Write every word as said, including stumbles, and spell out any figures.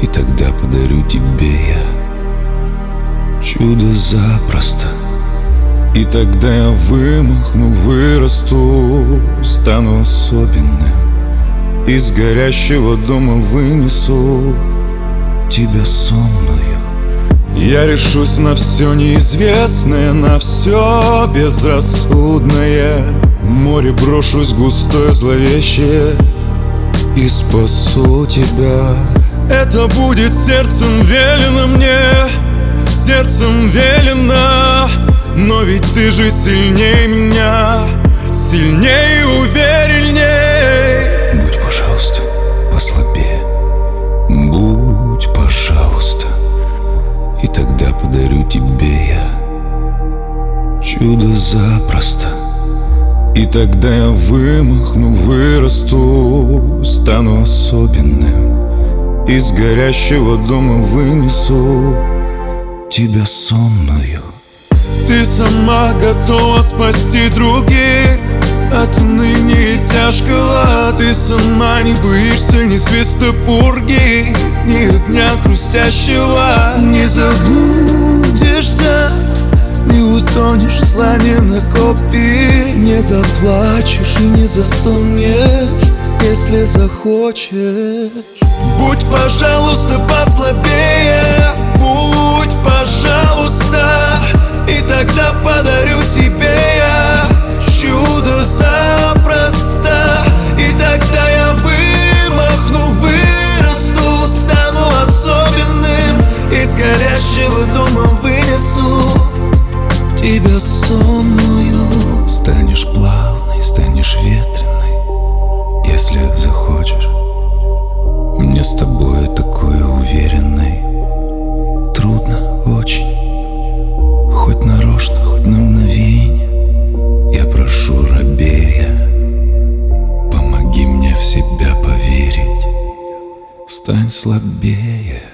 И тогда подарю тебе я чудо запросто. И тогда я вымахну, вырасту, стану особенным. Из горящего дома вынесу тебя сонную. Я решусь на все неизвестное, на все безрассудное. В море брошусь густое, зловещее и спасу тебя. Это будет сердцем велено мне, сердцем велено. Но ведь ты же сильнее меня, сильнее и уверенней. Будь, пожалуйста, послабее, будь, пожалуйста. И тогда подарю тебе я чудо запросто. И тогда я вымахну, вырасту, стану особенным. Из горящего дома вынесу тебя сонную. Ты сама готова спасти других от уныния и тяжкого. Ты сама не боишься ни свиста пурги, ни огня хрустящего. Не заблудишься, не утонешь в слане накопи. Не заплачешь и не застонешь, если захочешь. Будь, пожалуйста, послабее, будь, пожалуйста. И тогда подарю тебе я чудо запросто. И тогда я вымахну, вырасту, стану особенным. Из горящего дома вынесу тебя сонную. Станешь плавной, станешь ветреной, если захочешь. Мне с тобой такой уверенной трудно очень. Хоть нарочно, хоть на мгновенье я прошу рабея, помоги мне в себя поверить, стань слабее.